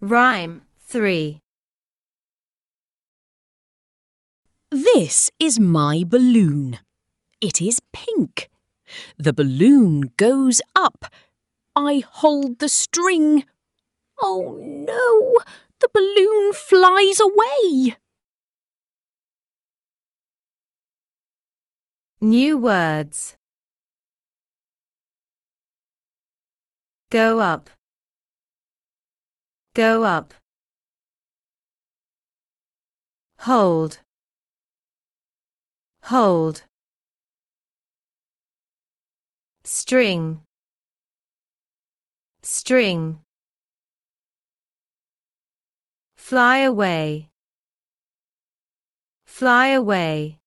Rhyme 3. This is my balloon. It is pink. The balloon goes up. I hold the string. Oh no, the balloon flies away. New words. Go up. Go up. Hold. Hold. String. String. Fly away. Fly away.